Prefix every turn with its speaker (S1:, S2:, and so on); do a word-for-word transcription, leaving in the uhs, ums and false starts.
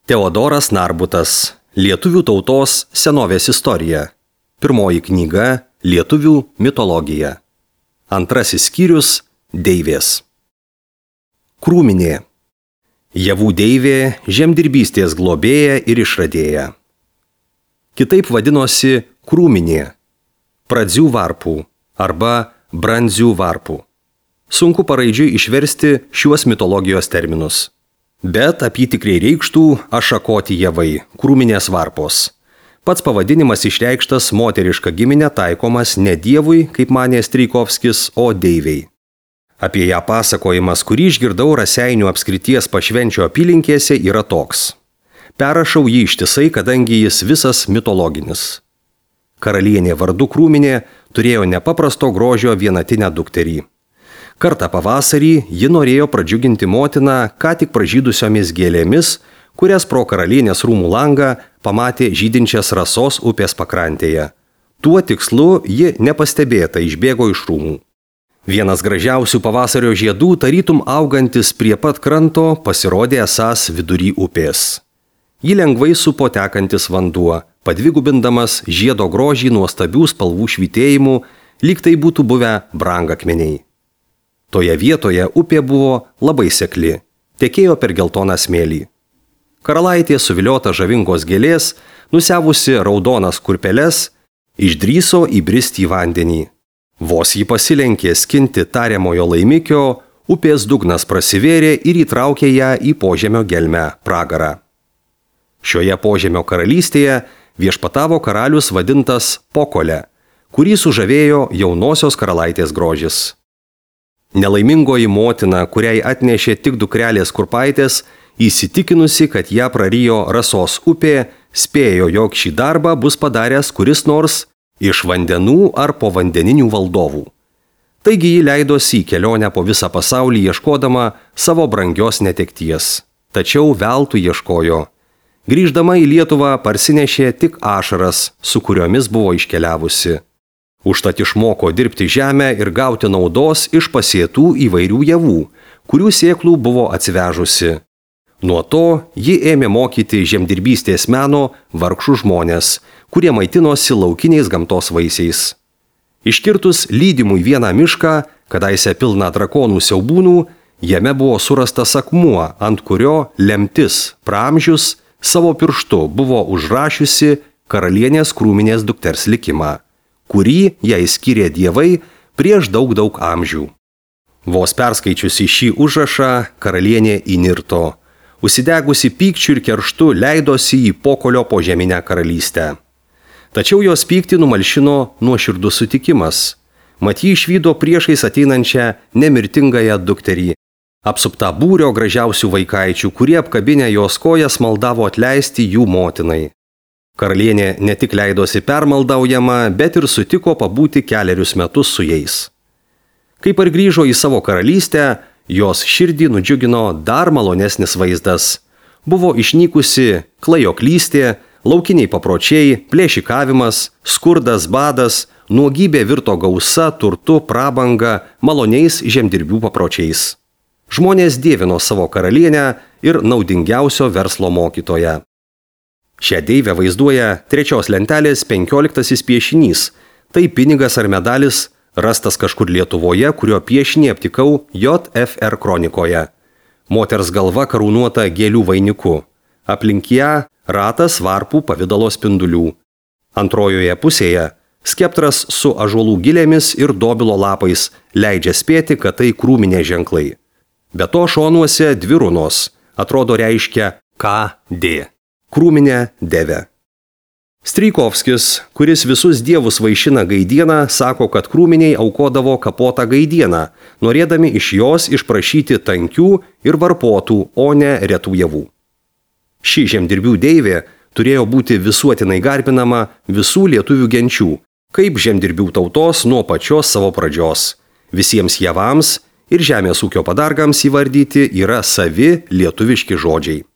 S1: Teodoras Narbutas. Lietuvių tautos senovės istorija. Pirmoji knyga Lietuvių mitologija. Antrasis skyrius Deivės. Krūminė. Javų deivė, žemdirbystės globėja ir išradėja. Kitaip vadinosi krūminė, pradzių varpų arba brandzių varpų. Sunku paraidžiui išversti šiuos mitologijos terminus. Bet apytikriai reikštų ašakoti javai, krūminės varpos. Pats pavadinimas išreikštas moteriška giminė taikomas ne dievui, kaip manė Strijkovskis, o deivei. Apie ją pasakojimas, kurį išgirdau Raseinių apskrities Pašvenčio apylinkėse, yra toks. Perrašau jį ištisai, kadangi jis visas mitologinis. Karalienė vardu Krūminė turėjo nepaprasto grožio vienatinę dukterį. Kartą pavasarį ji norėjo pradžiuginti motiną ką tik pražydusiomis gėlėmis, kurias pro karalienės rūmų langą pamatė žydinčias Rasos upės pakrantėje. Tuo tikslu ji nepastebėta išbėgo iš rūmų. Vienas gražiausių pavasario žiedų, tarytum augantis prie pat kranto, pasirodė esąs vidury upės. Ji lengvai supo tekantis vanduo, padvigubindamas žiedo grožį nuostabių spalvų švytėjimų, lyg tai būtų buvę brangakmeniai. Toje vietoje upė buvo labai sekli, tekėjo per geltoną smėlį. Karalaitė suviliota žavingos gėlės, nusiavusi raudonas kurpeles, išdryso įbristi į vandenį. Vos jį pasilenkė skinti tariamojo laimikio, upės dugnas prasivėrė ir įtraukė ją į požemio gelmę pragarą. Šioje požemio karalystėje viešpatavo karalius vadintas Pokolė, kurį sužavėjo jaunosios karalaitės grožis. Nelaimingoji motina, kuriai atnešė tik dukrelės kurpaitės, įsitikinusi, kad ją prarijo Rasos upė, spėjo, jog šį darbą bus padaręs kuris nors iš vandenų ar povandeninių valdovų. Taigi ji leidosi į kelionę po visą pasaulį ieškodama savo brangios netekties. Tačiau veltui ieškojo. Grįždama į Lietuvą parsinešė tik ašaras, su kuriomis buvo iškeliavusi. Užtat išmoko dirbti žemę ir gauti naudos iš pasėtų įvairių javų, kurių sėklų buvo atsivežusi. Nuo to ji ėmė mokyti žemdirbystės meno vargšų žmonės, kurie maitinosi laukiniais gamtos vaisiais. Iškirtus lydimui vieną mišką, kadaise pilną drakonų siaubūnų, jame buvo surastas akmuo, ant kurio lemtis praamžius savo pirštu buvo užrašiusi karalienės Krūminės dukters likimą, kurį jai skyrė dievai prieš daug daug amžių. Vos perskaičiusi šį užrašą, karalienė įnirto. Užsidegusi pykčiu ir kerštu leidosi į Pokolio požeminę karalystę. Tačiau jos pyktį numalšino nuoširdus sutikimas. Mat ji išvydo priešais ateinančią nemirtingąją dukterį, apsuptą būrio gražiausių vaikaičių, kurie apkabinę jos kojas maldavo atleisti jų motinai. Karalienė ne tik leidosi permaldaujama, bet ir sutiko pabūti kelerius metus su jais. Kai pargrįžo į savo karalystę, jos širdį nudžiugino dar malonesnis vaizdas. Buvo išnykusi klajoklystė, laukiniai papročiai, plėšikavimas, skurdas, badas, nuogybė virto gausa, turtu, prabanga, maloniais žemdirbių papročiais. Žmonės dievino savo karalienę ir naudingiausio verslo mokytoją. Šią deivę vaizduoja trečios lentelės penkioliktasis piešinys. Tai pinigas ar medalis, rastas kažkur Lietuvoje, kurio piešinį aptikau J F R kronikoje. Moters galva karūnuota gėlių vainiku. Aplink ją ratas varpų pavidalo spindulių. Antrojoje pusėje skeptras su ąžuolų gilėmis ir dobilo lapais leidžia spėti, kad tai krūminė ženklai. Be to šonuose dvi runos, atrodo reiškia K D. Krūminė devė. Strijkovskis, kuris visus dievus vaišina gaidieną, sako, kad krūminiai aukodavo kapotą gaidieną, norėdami iš jos išprašyti tankių ir varpotų, o ne retų javų. Ši žemdirbių deivė turėjo būti visuotinai garbinama visų lietuvių genčių, kaip žemdirbių tautos nuo pačios savo pradžios. Visiems javams ir žemės ūkio padargams įvardyti yra savi lietuviški žodžiai.